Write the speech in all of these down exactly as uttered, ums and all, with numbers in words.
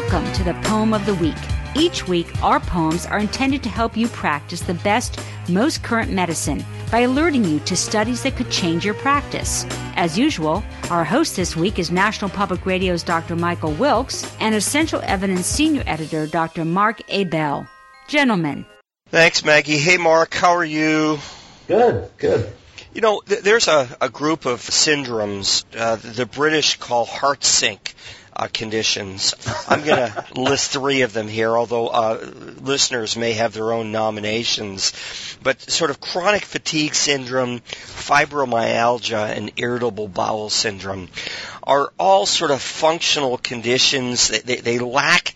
Welcome to the Poem of the Week. Each week, our poems are intended to help you practice the best, most current medicine by alerting you to studies that could change your practice. As usual, our host this week is National Public Radio's Doctor Michael Wilkes and Essential Evidence Senior Editor Doctor Mark Abell. Gentlemen. Thanks, Maggie. Hey, Mark, how are you? Good, good. You know, th- there's a, a group of syndromes uh, the British call heart sink uh, conditions. I'm going to list three of them here, although uh, listeners may have their own nominations. But sort of chronic fatigue syndrome, fibromyalgia, and irritable bowel syndrome are all sort of functional conditions. They, they, they lack,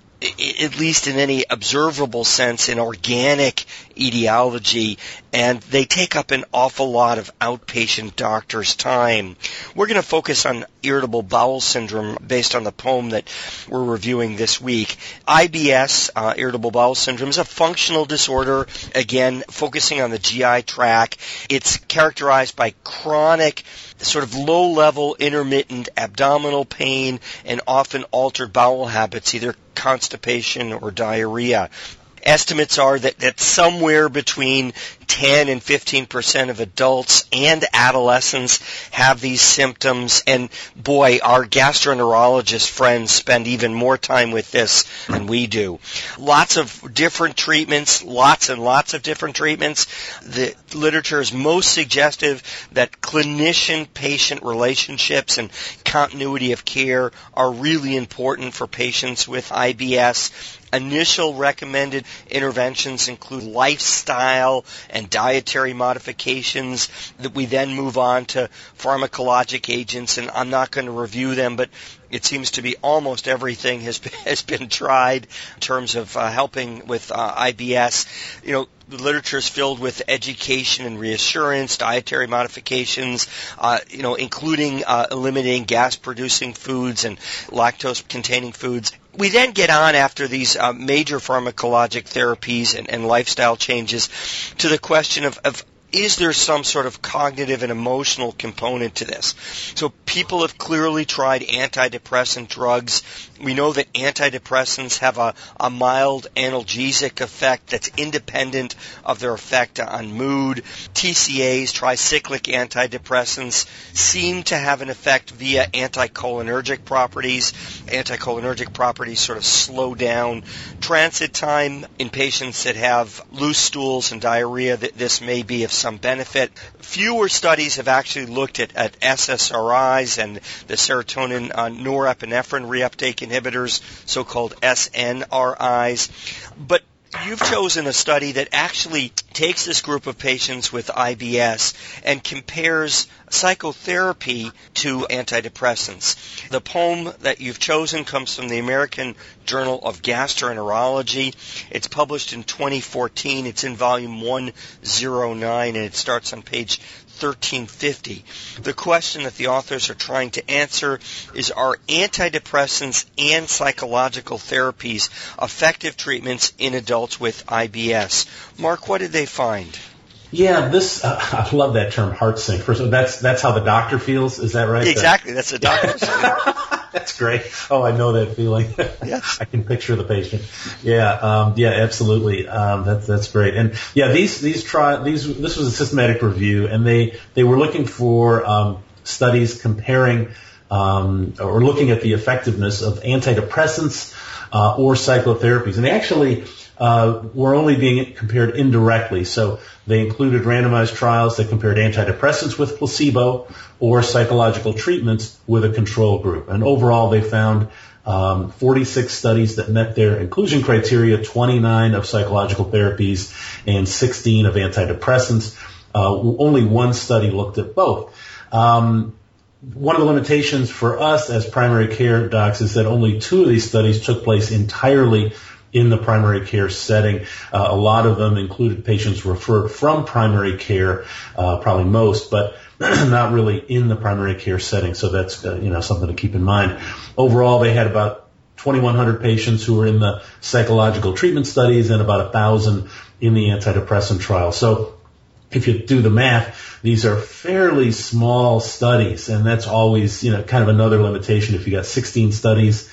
at least in any observable sense, an organic etiology, and they take up an awful lot of outpatient doctors' time. We're going to focus on irritable bowel syndrome based on the poem that we're reviewing this week. I B S, uh, irritable bowel syndrome, is a functional disorder, again, focusing on the G I tract. It's characterized by chronic, sort of low-level, intermittent abdominal pain and often altered bowel habits, either constipation or diarrhea. Estimates are that, that somewhere between ten and fifteen percent of adults and adolescents have these symptoms. And boy, our gastroenterologist friends spend even more time with this than we do. Lots of different treatments, lots and lots of different treatments. The literature is most suggestive that clinician-patient relationships and continuity of care are really important for patients with I B S. Initial recommended interventions include lifestyle and dietary modifications that we then move on to pharmacologic agents, and I'm not going to review them, but it seems to be almost everything has been, has been tried in terms of uh, helping with uh, I B S. You know, the literature is filled with education and reassurance, dietary modifications, uh, you know, including uh, eliminating gas-producing foods and lactose-containing foods. We then get on after these uh, major pharmacologic therapies and, and lifestyle changes to the question of, of is there some sort of cognitive and emotional component to this? So people have clearly tried antidepressant drugs. We know that antidepressants have a, a mild analgesic effect that's independent of their effect on mood. T C As, tricyclic antidepressants, seem to have an effect via anticholinergic properties. Anticholinergic properties sort of slow down transit time. In patients that have loose stools and diarrhea, this may be of some benefit. Fewer studies have actually looked at, at S S R Is and the serotonin uh, norepinephrine reuptake inhibitors, so-called S N R Is. But you've chosen a study that actually takes this group of patients with I B S and compares psychotherapy to antidepressants. The poem that you've chosen comes from the American Journal of Gastroenterology. It's published in twenty fourteen. It's in volume one oh nine, and it starts on page thirteen fifty. The question that the authors are trying to answer is, are antidepressants and psychological therapies effective treatments in adults with I B S? Mark, what did they find? Yeah, this uh, I love that term, heart sink. First of all, that's that's how the doctor feels. Is that right? Exactly, that's the doctor's That's great. Oh, I know that feeling. Yes. I can picture the patient. Yeah, um, yeah, absolutely. Um, that's that's great. And yeah, these these try these this was a systematic review, and they they were looking for um, studies comparing um, or looking at the effectiveness of antidepressants uh, or psychotherapies, and they actually uh, were only being compared indirectly. So they included randomized trials that compared antidepressants with placebo or psychological treatments with a control group. And overall, they found um, forty-six studies that met their inclusion criteria, twenty-nine of psychological therapies and sixteen of antidepressants. Uh, only one study looked at both. Um, one of the limitations for us as primary care docs is that only two of these studies took place entirely in the primary care setting. Uh, a lot of them included patients referred from primary care, uh, probably most, but not really in the primary care setting. So that's uh, you know something to keep in mind. Overall, they had about twenty-one hundred patients who were in the psychological treatment studies and about one thousand in the antidepressant trial. So if you do the math, these are fairly small studies, and that's always you know kind of another limitation. If you got sixteen studies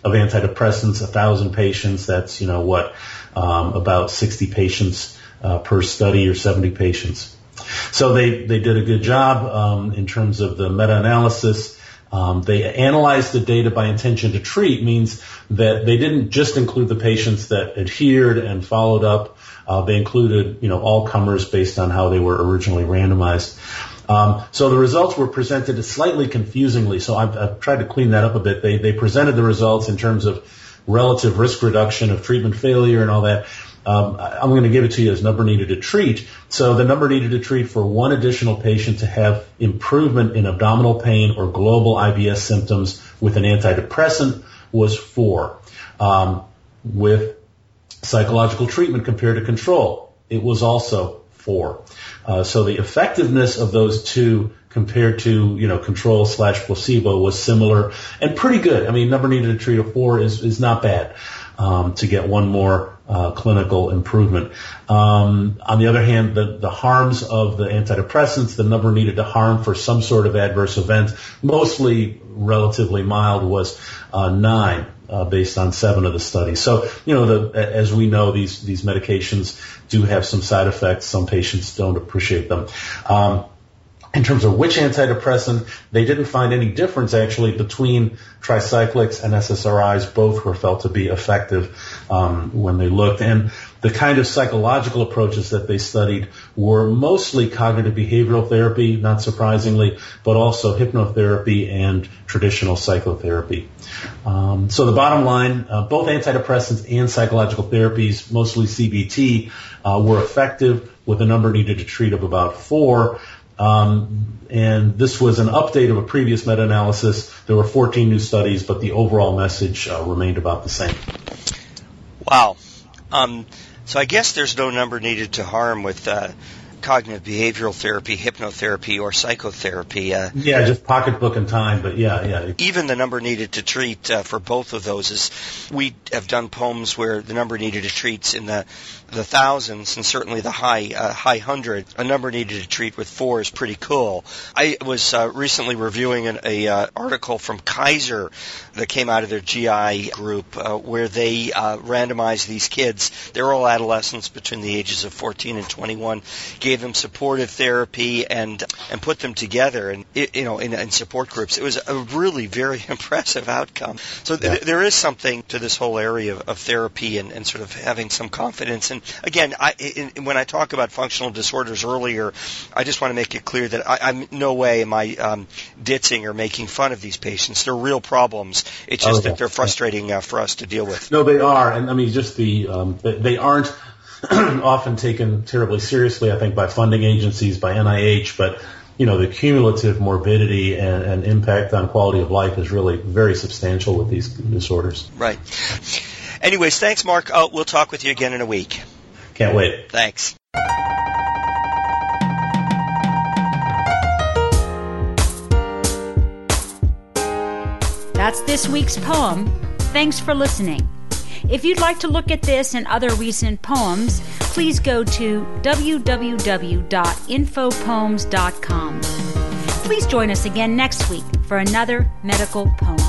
of antidepressants, one thousand patients. That's, you know, what, um, about sixty patients uh, per study or seventy patients. So they, they did a good job um, in terms of the meta-analysis. Um, they analyzed the data by intention to treat, means that they didn't just include the patients that adhered and followed up. Uh, they included, you know, all comers based on how they were originally randomized. Um, so the results were presented slightly confusingly. So I've, I've tried to clean that up a bit. They, they presented the results in terms of relative risk reduction of treatment failure and all that. Um, I'm going to give it to you as number needed to treat. So the number needed to treat for one additional patient to have improvement in abdominal pain or global I B S symptoms with an antidepressant was four. Um, with psychological treatment compared to control, it was also four. Uh, so the effectiveness of those two compared to, you know, control slash placebo was similar and pretty good. I mean, number needed to treat of four is, is not bad, um, to get one more, uh, clinical improvement. Um, on the other hand, the, the harms of the antidepressants, the number needed to harm for some sort of adverse event, mostly relatively mild, was, uh, nine. Uh, based on seven of the studies. So, you know, the, as we know, these, these medications do have some side effects. Some patients don't appreciate them. Um, in terms of which antidepressant, they didn't find any difference actually between tricyclics and S S R Is. Both were felt to be effective um, when they looked. And the kind of psychological approaches that they studied were mostly cognitive behavioral therapy, not surprisingly, but also hypnotherapy and traditional psychotherapy. Um, so the bottom line, uh, both antidepressants and psychological therapies, mostly C B T, uh, were effective with a number needed to treat of about four. Um, and this was an update of a previous meta-analysis. There were fourteen new studies, but the overall message uh, remained about the same. Wow. Um, so I guess there's no number needed to harm with uh, cognitive behavioral therapy, hypnotherapy, or psychotherapy. Uh, yeah, just pocketbook and time, but yeah, yeah. Even the number needed to treat uh, for both of those is, we have done poems where the number needed to treat's in the the thousands and certainly the high uh, high hundred. A number needed to treat with four is pretty cool. I was uh, recently reviewing an a, uh, article from Kaiser that came out of their G I group uh, where they uh, randomized these kids. They're all adolescents between the ages of fourteen and twenty-one. Gave them supportive therapy and and put them together and you know in, in support groups. It was a really very impressive outcome. So th- yeah. there is something to this whole area of, of therapy and, and sort of having some confidence. And again, I, in, when I talk about functional disorders earlier, I just want to make it clear that I, I'm no way am I um, ditzing or making fun of these patients. They're real problems. It's just oh, yeah. that they're frustrating uh, for us to deal with. No, they are, and I mean just the um, they aren't often taken terribly seriously, I think, by funding agencies, by N I H, but, you know, the cumulative morbidity and, and impact on quality of life is really very substantial with these disorders. Right. Anyways, thanks, Mark. Uh, we'll talk with you again in a week. Can't wait. Thanks. That's this week's poem. Thanks for listening. If you'd like to look at this and other recent poems, please go to w w w dot info poems dot com. Please join us again next week for another medical poem.